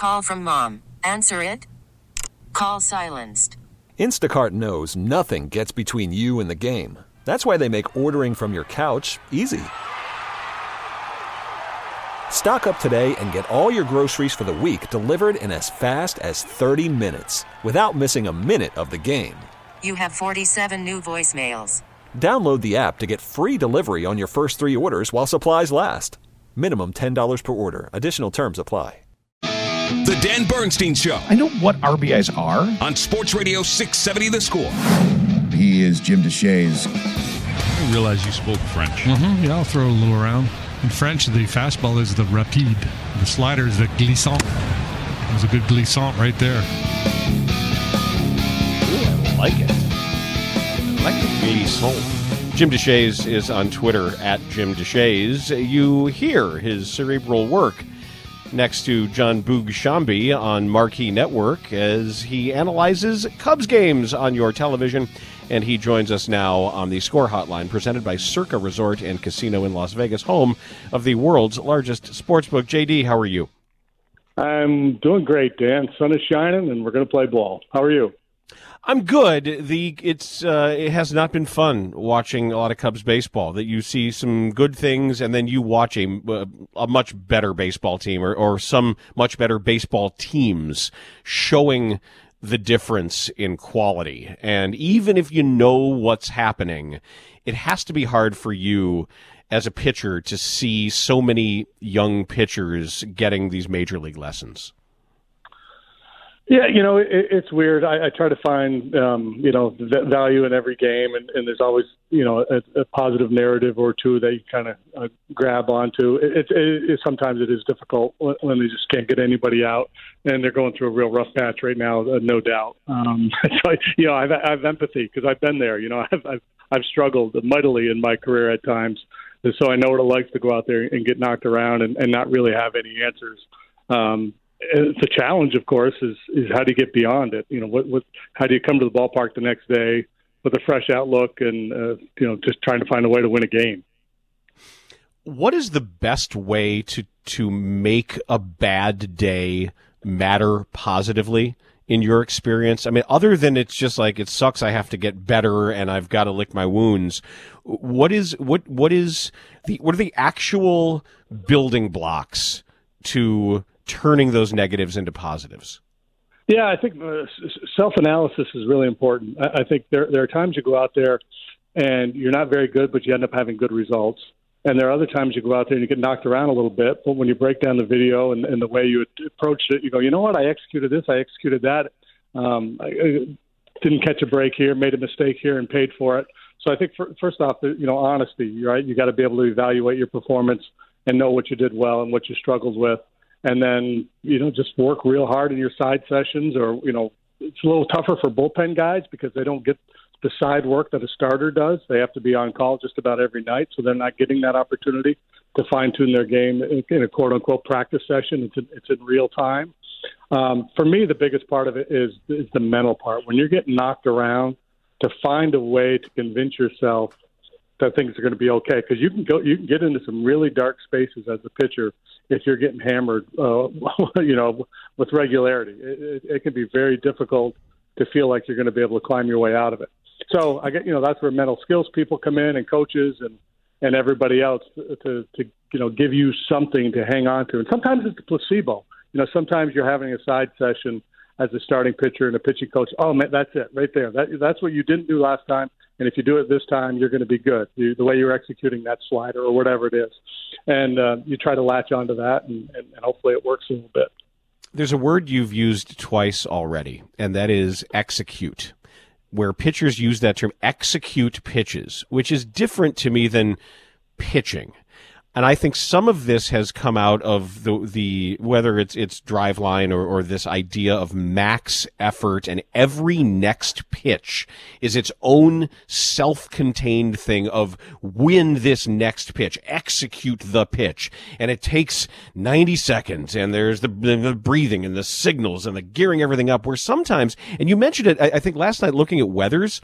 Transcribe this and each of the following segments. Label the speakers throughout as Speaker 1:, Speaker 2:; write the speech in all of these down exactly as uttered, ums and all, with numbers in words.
Speaker 1: Call from mom. Answer it. Call silenced.
Speaker 2: Instacart knows nothing gets between you and the game. That's why they make ordering from your couch easy. Stock up today and get all your groceries for the week delivered in as fast as thirty minutes without missing a minute of the game.
Speaker 1: You have forty-seven new voicemails.
Speaker 2: Download the app to get free delivery on your first three orders while supplies last. Minimum ten dollars per order. Additional terms apply.
Speaker 3: The Dan Bernstein Show.
Speaker 4: I know what R B Is are.
Speaker 3: On Sports Radio six seventy The Score.
Speaker 5: He is Jim Deshaies.
Speaker 6: I didn't realize you spoke French.
Speaker 7: Mm-hmm. Yeah, I'll throw a little around. In French, the fastball is the rapide. The slider is the glissant. There's a good glissant right there.
Speaker 8: Ooh, I like it. I like the glissant. Jim Deshaies is on Twitter at Jim Deshaies. You hear his cerebral work next to John Boog Shambi on Marquee Network as he analyzes Cubs games on your television. And he joins us now on the Score Hotline, presented by Circa Resort and Casino in Las Vegas, home of the world's largest sportsbook. J D, how are you?
Speaker 9: I'm doing great, Dan. Sun is shining, and we're going to play ball. How are you?
Speaker 8: I'm good. The it's uh, it has not been fun watching a lot of Cubs baseball. That you see some good things, and then you watch a, a much better baseball team, or, or some much better baseball teams showing the difference in quality. And even if you know what's happening, it has to be hard for you as a pitcher to see so many young pitchers getting these major league lessons.
Speaker 9: Yeah, you know, it, it's weird. I, I try to find, um, you know, the value in every game, and, and there's always, you know, a, a positive narrative or two that you kind of uh, grab onto. It, it, it, it, sometimes it is difficult when they just can't get anybody out, and they're going through a real rough patch right now, uh, no doubt. Um, so, you know, I've, I have empathy because I've been there. You know, I've, I've I've struggled mightily in my career at times, and so I know what it likes to go out there and get knocked around and, and not really have any answers. Um, The challenge, of course, is is how do you get beyond it? You know, what what how do you come to the ballpark the next day with a fresh outlook and uh, you know, just trying to find a way to win a game?
Speaker 8: What is the best way to to make a bad day matter positively in your experience? I mean, other than it's just like it sucks, I have to get better and I've got to lick my wounds. What is what what is the what are the actual building blocks to turning those negatives into positives?
Speaker 9: Yeah, I think uh, self-analysis is really important. I, I think there there are times you go out there and you're not very good, but you end up having good results. And there are other times you go out there and you get knocked around a little bit, but when you break down the video and, and the way you approach it, you go, you know what, I executed this, I executed that. Um, I, I didn't catch a break here, made a mistake here, and paid for it. So I think, for, first off, you know, honesty, right? You got to be able to evaluate your performance and know what you did well and what you struggled with. And then, you know, just work real hard in your side sessions, or, you know, it's a little tougher for bullpen guys because they don't get the side work that a starter does. They have to be on call just about every night, so they're not getting that opportunity to fine-tune their game in a quote-unquote practice session. It's in, it's in real time. Um, for me, the biggest part of it is, is the mental part. When you're getting knocked around, to find a way to convince yourself that things are going to be okay, because you can go, you can get into some really dark spaces as a pitcher if you're getting hammered, uh, you know, with regularity. It, it, it can be very difficult to feel like you're going to be able to climb your way out of it. So I get, you know, that's where mental skills people come in, and coaches and, and everybody else to, to, to, you know, give you something to hang on to. And sometimes it's a placebo. You know, sometimes you're having a side session as a starting pitcher and a pitching coach. Oh man, that's it right there. That, that's what you didn't do last time. And if you do it this time, you're going to be good. You, the way you're executing that slider or whatever it is. And uh, you try to latch onto that, and, and, and hopefully it works a little bit.
Speaker 8: There's a word you've used twice already, and that is execute, where pitchers use that term, execute pitches, which is different to me than pitching. And I think some of this has come out of the, the whether it's it's Driveline or, or this idea of max effort, and every next pitch is its own self-contained thing of win this next pitch, execute the pitch. And it takes ninety seconds, and there's the, the breathing and the signals and the gearing everything up, where sometimes, and you mentioned it, I, I think last night looking at Weathers,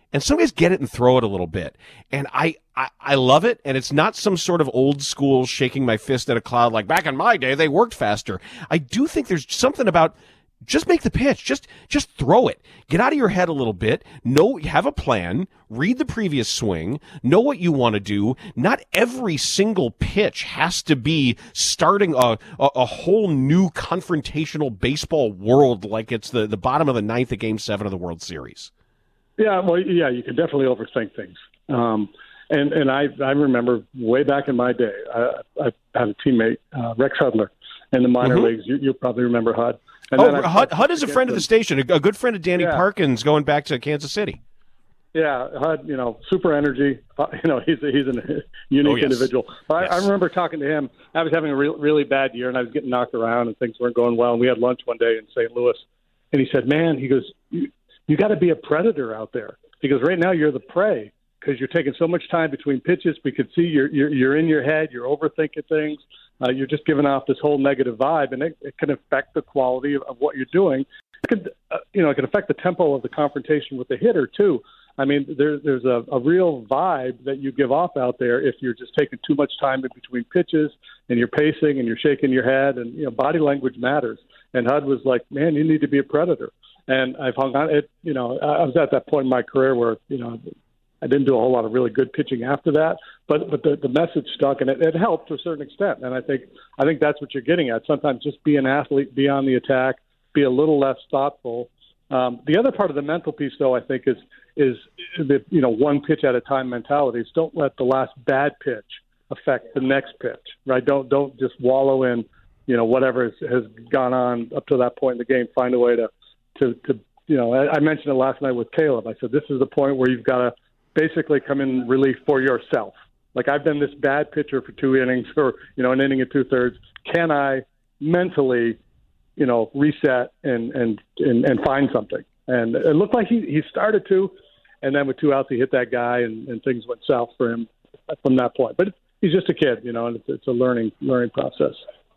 Speaker 8: And some guys get it and throw it a little bit. And I, I, I love it. And it's not some sort of old school shaking my fist at a cloud like back in my day, they worked faster. I do think there's something about just make the pitch. Just, just throw it. Get out of your head a little bit. Know, have a plan. Read the previous swing. Know what you want to do. Not every single pitch has to be starting a, a, a whole new confrontational baseball world like it's the, the bottom of the ninth of Game Seven of the World Series.
Speaker 9: Yeah, well, yeah, you can definitely overthink things. Um, and and I I remember way back in my day, I, I had a teammate, uh, Rex Hudler, in the minor mm-hmm. leagues. You, you'll probably remember Hud. And
Speaker 8: oh, Hud, Hud is a friend of the station, a, a good friend of Danny yeah. Parkins going back to Kansas City.
Speaker 9: Yeah, Hud, you know, super energy. Uh, you know, he's a, he's a unique oh, yes. individual. But yes. I, I remember talking to him. I was having a re- really bad year, and I was getting knocked around, and things weren't going well. And we had lunch one day in Saint Louis, and he said, "Man," he goes, "you, you got to be a predator out there." He goes, "Right now you're the prey because you're taking so much time between pitches. We could see you're you're, you're in your head. You're overthinking things. Uh, you're just giving off this whole negative vibe, and it, it can affect the quality of, of what you're doing. It could, uh, you know, it can affect the tempo of the confrontation with the hitter too. I mean, there, there's a, a real vibe that you give off out there if you're just taking too much time in between pitches and you're pacing and you're shaking your head, and you know, body language matters." And Hud was like, "Man, you need to be a predator." And I've hung on it. You know, I was at that point in my career where you know I didn't do a whole lot of really good pitching after that, but but the, the message stuck, and it, it helped to a certain extent. And I think I think that's what you're getting at. Sometimes just be an athlete, be on the attack, be a little less thoughtful. Um, the other part of the mental piece, though, I think is is the you know one pitch at a time mentality. Is don't let the last bad pitch affect the next pitch, right? Don't don't just wallow in you know whatever has, has gone on up to that point in the game. Find a way to to, to you know. I, I mentioned it last night with Caleb. I said this is the point where you've got to basically come in relief for yourself. Like, I've been this bad pitcher for two innings or, you know, an inning and two thirds. Can I mentally, you know, reset and, and, and, and find something? And it looked like he, he started to, and then with two outs, he hit that guy and, and things went south for him from that point. But he's just a kid, you know, and it's, it's a learning, learning process.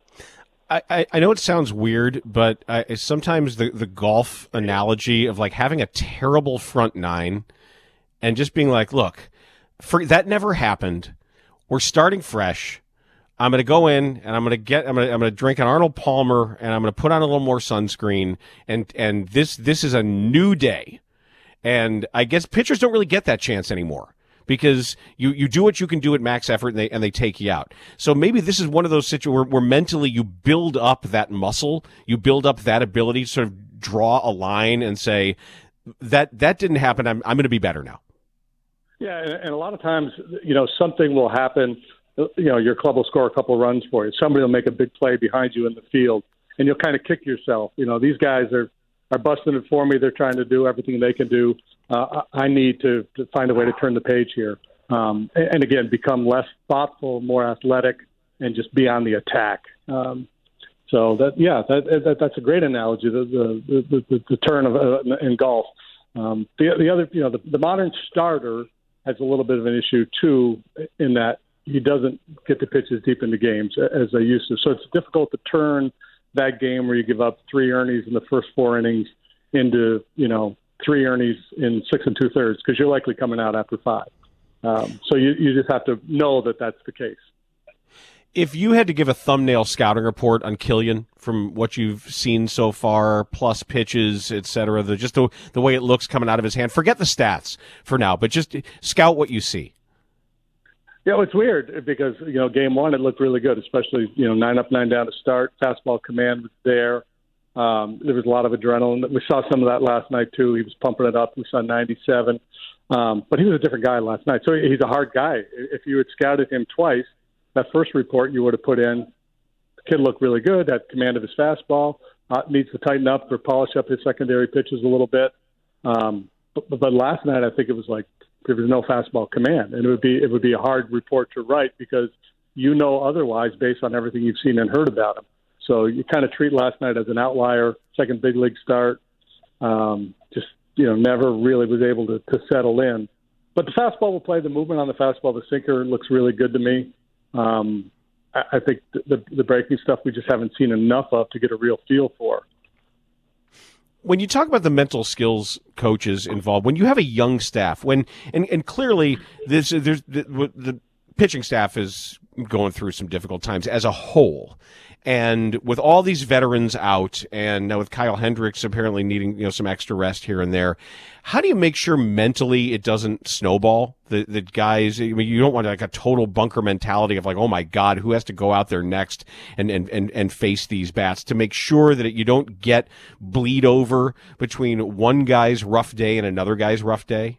Speaker 8: I, I know it sounds weird, but I, sometimes the, the golf analogy of like having a terrible front nine and just being like, look, for, that never happened. We're starting fresh. I'm going to go in and I'm going to get, I'm going to, I'm going to drink an Arnold Palmer and I'm going to put on a little more sunscreen. And, and this, this is a new day. And I guess pitchers don't really get that chance anymore because you, you do what you can do at max effort and they, and they take you out. So maybe this is one of those situations where, where mentally you build up that muscle, you build up that ability to sort of draw a line and say that, that didn't happen. I'm, I'm going to be better now.
Speaker 9: Yeah, and, and a lot of times, you know, something will happen. You know, your club will score a couple runs for you. Somebody will make a big play behind you in the field, and you'll kind of kick yourself. You know, these guys are, are busting it for me. They're trying to do everything they can do. Uh, I need to, to find a way to turn the page here. Um, and, and, again, become less thoughtful, more athletic, and just be on the attack. Um, so, that yeah, that, that that's a great analogy, the, the, the, the, the turn of uh, in golf. Um, the, the other, you know, the, the modern starter has a little bit of an issue, too, in that he doesn't get to pitch as deep into games as they used to. So it's difficult to turn that game where you give up three earnings in the first four innings into, you know, three earnings in six and two-thirds because you're likely coming out after five. Um, so you, you just have to know that that's the case.
Speaker 8: If you had to give a thumbnail scouting report on Killian from what you've seen so far, plus pitches, et cetera, the, just the, the way it looks coming out of his hand, forget the stats for now, but just scout what you see.
Speaker 9: Yeah, well, it's weird because, you know, game one, it looked really good, especially, you know, nine up, nine down to start. Fastball command was there. Um, there was a lot of adrenaline. We saw some of that last night, too. He was pumping it up. We saw ninety-seven. Um, but he was a different guy last night. So he's a hard guy. If you had scouted him twice, that first report you would have put in, the kid looked really good, had command of his fastball, uh, needs to tighten up or polish up his secondary pitches a little bit. Um, but, but last night, I think it was like there was no fastball command, and it would be it would be a hard report to write because you know otherwise based on everything you've seen and heard about him. So you kind of treat last night as an outlier, second big league start. Um, just you know, never really was able to, to settle in. But the fastball will play. The movement on the fastball, the sinker looks really good to me. Um, I, I think the, the, the breaking stuff we just haven't seen enough of to get a real feel for.
Speaker 8: when you talk about the mental skills coaches involved, when you have a young staff, when and, and clearly this there's the, the pitching staff is going through some difficult times as a whole. And with all these veterans out, and now with Kyle Hendricks apparently needing, you know, some extra rest here and there, how do you make sure mentally it doesn't snowball? The the guys, I mean, you don't want like a total bunker mentality of like, oh my God, who has to go out there next and and and, and face these bats, to make sure that you don't get bleed over between one guy's rough day and another guy's rough day?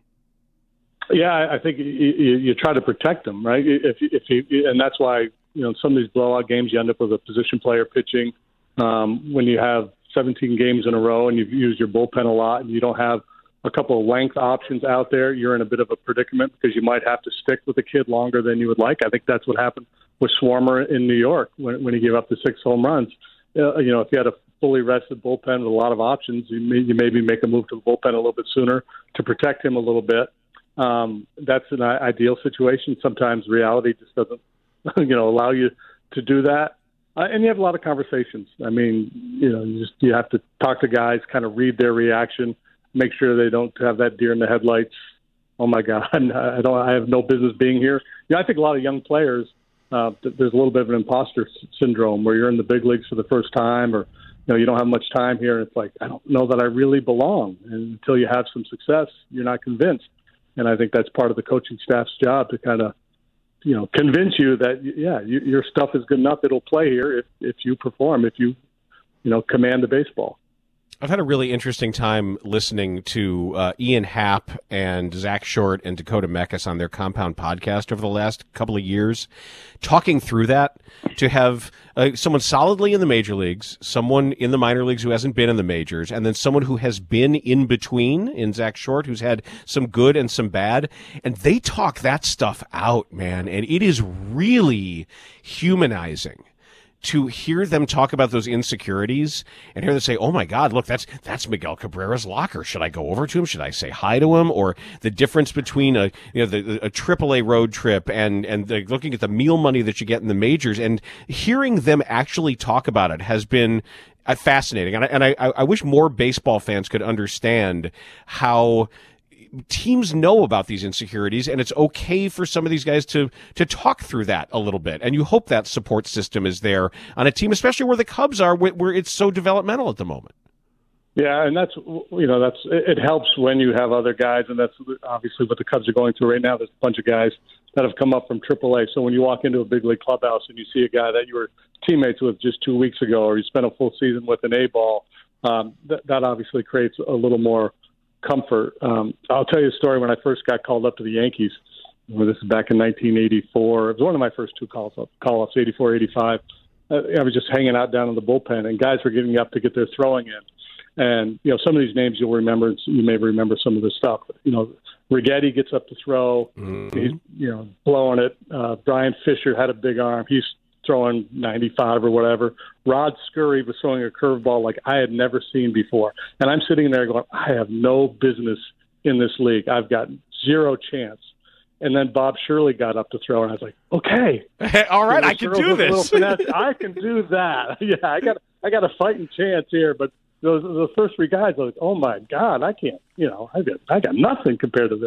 Speaker 9: Yeah, I think you, you, you try to protect them, right? If if you, and that's why, you know, in some of these blowout games, you end up with a position player pitching. Um, when you have seventeen games in a row and you've used your bullpen a lot and you don't have a couple of length options out there, you're in a bit of a predicament because you might have to stick with a kid longer than you would like. I think that's what happened with Swarmer in New York when, when he gave up the six home runs. Uh, you know, if you had a fully rested bullpen with a lot of options, you, may, you maybe make a move to the bullpen a little bit sooner to protect him a little bit. Um, that's an ideal situation. Sometimes reality just doesn't, you know, allow you to do that. Uh, and you have a lot of conversations. I mean, you know, you just you have to talk to guys, kind of read their reaction, make sure they don't have that deer in the headlights. Oh my God, I don't. I have no business being here. You know, I think a lot of young players, uh, there's a little bit of an imposter syndrome where you're in the big leagues for the first time, or you know, you don't have much time here, and it's like, I don't know that I really belong. And until you have some success, you're not convinced. And I think that's part of the coaching staff's job to kind of, you know, convince you that, yeah, you, your stuff is good enough. It'll play here if, if you perform, if you, you know, command the baseball.
Speaker 8: I've had a really interesting time listening to uh, Ian Happ and Zach Short and Dakota Mekas on their Compound podcast over the last couple of years, talking through that, to have uh, someone solidly in the major leagues, someone in the minor leagues who hasn't been in the majors, and then someone who has been in between in Zach Short, who's had some good and some bad. And they talk that stuff out, man, and it is really humanizing to hear them talk about those insecurities and hear them say, oh my God, look, that's that's Miguel Cabrera's locker. Should I go over to him? Should I say hi to him? Or the difference between a, you know, the, a triple A road trip and, and the, looking at the meal money that you get in the majors, and hearing them actually talk about it has been uh, fascinating. And I, and I, I wish more baseball fans could understand how teams know about these insecurities, and it's okay for some of these guys to to talk through that a little bit. And you hope that support system is there on a team, especially where the Cubs are, where it's so developmental at the moment.
Speaker 9: Yeah, and that's, you know, that's it helps when you have other guys, and that's obviously what the Cubs are going through right now. There's a bunch of guys that have come up from triple A. So when you walk into a big league clubhouse and you see a guy that you were teammates with just two weeks ago, or you spent a full season with an A-ball, um, that, that obviously creates a little more comfort. Um, I'll tell you a story. When I first got called up to the Yankees, well, this is back in nineteen eighty-four. It was one of my first two calls up, call-ups, eighty-four, eighty-five. Uh, I was just hanging out down in the bullpen, and guys were getting up to get their throwing in. And, you know, some of these names you'll remember, you may remember some of this stuff. You know, Righetti gets up to throw. Mm-hmm. He's, you know, blowing it. Uh, Brian Fisher had a big arm. He's throwing ninety-five or whatever. Rod Scurry was throwing a curveball like I had never seen before. And I'm sitting there going, I have no business in this league. I've got zero chance. And then Bob Shirley got up to throw, and I was like, okay.
Speaker 8: All right, I can do this.
Speaker 9: I can do that. Yeah, I got I got a fighting chance here. But those the first three guys, I was like, oh, my God, I can't. You know, I got, I got nothing compared to this.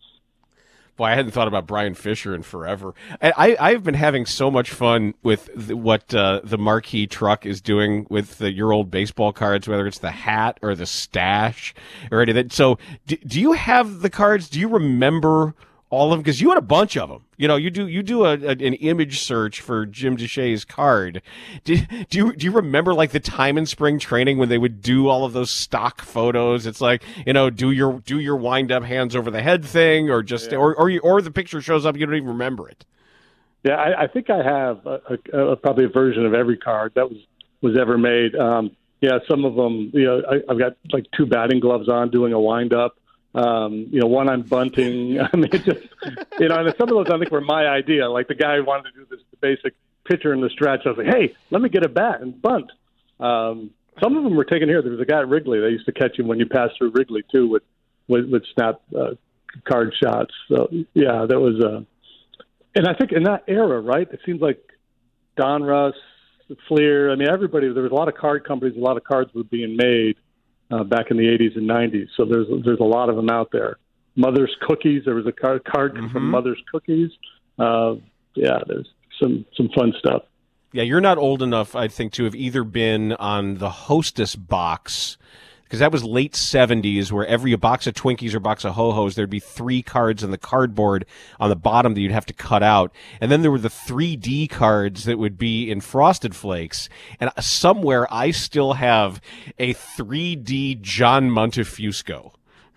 Speaker 8: Boy, I hadn't thought about Brian Fisher in forever. I, I've been having so much fun with the, what uh, the Marquee truck is doing with the, your old baseball cards, whether it's the hat or the stash or anything. So do, do you have the cards? Do you remember all of them? Because you had a bunch of them. You know, you do you do a, a, an image search for Jim Deshaies' card. Do, do you do you remember like the time in spring training when they would do all of those stock photos? It's like, you know, do your do your wind up hands over the head thing, or just yeah. or or, you, or the picture shows up, you don't even remember it.
Speaker 9: Yeah, I, I think I have a, a, a, probably a version of every card that was was ever made. Um, yeah, some of them. You know, I, I've got like two batting gloves on, doing a wind up. Um, you know, one I'm bunting. I mean, just, you know, and some of those I think were my idea. Like the guy who wanted to do this basic pitcher in the stretch. I was like, hey, let me get a bat and bunt. Um, some of them were taken here. There was a guy at Wrigley. They used to catch him when you passed through Wrigley too, with with, with snap uh, card shots. So yeah, that was. Uh, and I think in that era, right? It seems like Donruss, Fleer. I mean, everybody. There was a lot of card companies. A lot of cards were being made. uh, back in the eighties and nineties. So there's there's a lot of them out there. Mother's Cookies. There was a card, card mm-hmm. from Mother's Cookies. Uh, yeah, there's some some fun stuff.
Speaker 8: Yeah, you're not old enough, I think, to have either been on the Hostess box, because that was late seventies, where every box of Twinkies or box of Ho-Hos, there'd be three cards in the cardboard on the bottom that you'd have to cut out. And then there were the three D cards that would be in Frosted Flakes. And somewhere I still have a three D John Montefusco.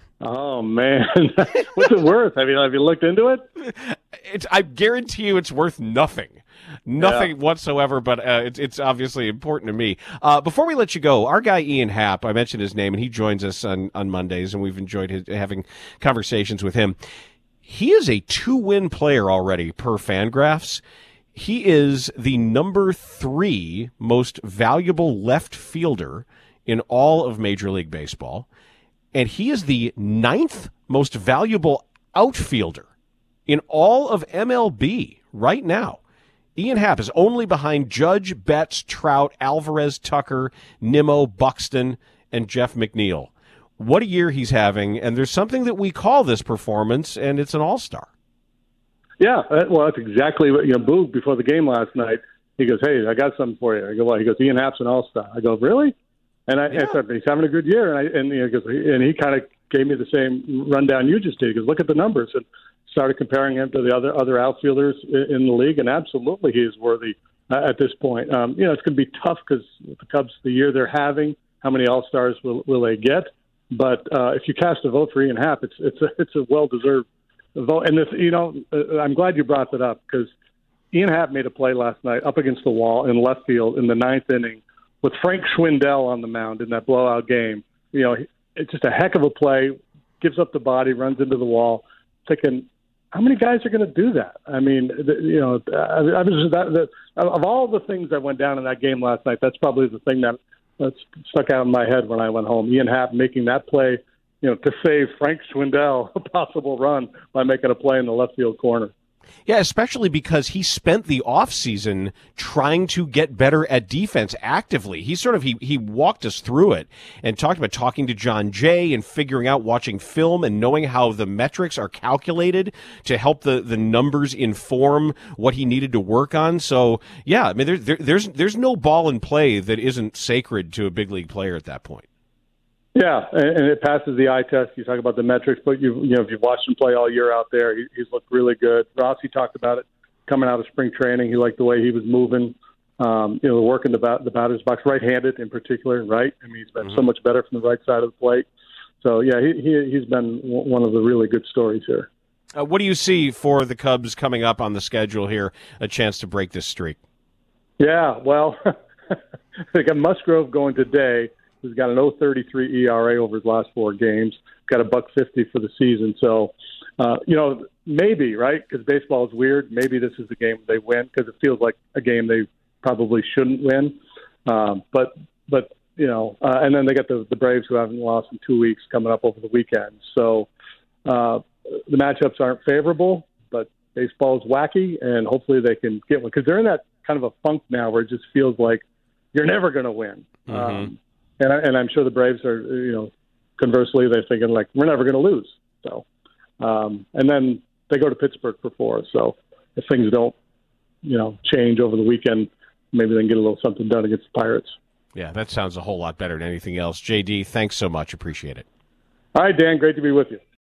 Speaker 9: Oh, man. What's it worth? Have you, have you looked into it?
Speaker 8: It's, I guarantee you it's worth nothing. Nothing yeah. whatsoever, but uh, it's, it's obviously important to me. Uh, before we let you go, our guy Ian Happ, I mentioned his name, and he joins us on, on Mondays, and we've enjoyed his, having conversations with him. He is a two-win player already per Fangraphs. He is the number three most valuable left fielder in all of Major League Baseball, and he is the ninth most valuable outfielder in all of M L B right now. Ian Happ is only behind Judge, Betts, Trout, Alvarez, Tucker, Nimmo, Buxton, and Jeff McNeil. What a year he's having, and there's something that we call this performance, and it's an all-star.
Speaker 9: Yeah, well, that's exactly what, you know, Boog, before the game last night, he goes, hey, I got something for you. I go, well, he goes, Ian Happ's an all-star. I go, really? And I, yeah. I said, he's having a good year. And, I, and, you know, goes, and he kind of gave me the same rundown you just did. He goes, look at the numbers. And started comparing him to the other other outfielders in the league, and absolutely he is worthy uh, at this point. Um, you know, it's going to be tough because the Cubs, the year they're having, how many All-Stars will, will they get? But uh, if you cast a vote for Ian Happ, it's it's a, it's a well-deserved vote. And, this, you know, uh, I'm glad you brought that up because Ian Happ made a play last night up against the wall in left field in the ninth inning with Frank Schwindel on the mound in that blowout game. You know, it's just a heck of a play, gives up the body, runs into the wall, thinking, how many guys are going to do that? I mean, you know, I, I was that, that, of all the things that went down in that game last night, that's probably the thing that that stuck out in my head when I went home. Ian Happ making that play, you know, to save Frank Schwindel a possible run by making a play in the left field corner.
Speaker 8: Yeah, especially because he spent the offseason trying to get better at defense actively. He sort of, he, he walked us through it and talked about talking to John Jay and figuring out, watching film and knowing how the metrics are calculated to help the, the numbers inform what he needed to work on. So, yeah, I mean, there, there, there's, there's no ball in play that isn't sacred to a big league player at that point.
Speaker 9: Yeah, and it passes the eye test. You talk about the metrics, but you you know if you've watched him play all year out there, he, he's looked really good. Rossi talked about it coming out of spring training. He liked the way he was moving. Um, you know, working the bat, the batter's box, right-handed in particular. Right, I mean, he's been mm-hmm. so much better from the right side of the plate. So yeah, he, he he's been one of the really good stories here.
Speaker 8: Uh, what do you see for the Cubs coming up on the schedule here? A chance to break this streak.
Speaker 9: Yeah, well, they got Musgrove going today. He's got an oh thirty-three E R A over his last four games. Got a buck fifty for the season. So, uh, you know, maybe, right? Because baseball is weird. Maybe this is the game they win because it feels like a game they probably shouldn't win. Um, but, but you know, uh, and then they got the, the Braves who haven't lost in two weeks coming up over the weekend. So uh, the matchups aren't favorable, but baseball is wacky, and hopefully they can get one because they're in that kind of a funk now where it just feels like you're never going to win. Mm-hmm. Um, And, I, and I'm sure the Braves are, you know, conversely, they're thinking, like, we're never going to lose. So, um, and then they go to Pittsburgh for four. So if things don't, you know, change over the weekend, maybe they can get a little something done against the Pirates.
Speaker 8: Yeah, that sounds a whole lot better than anything else. J D, thanks so much. Appreciate it.
Speaker 9: All right, Dan, great to be with you.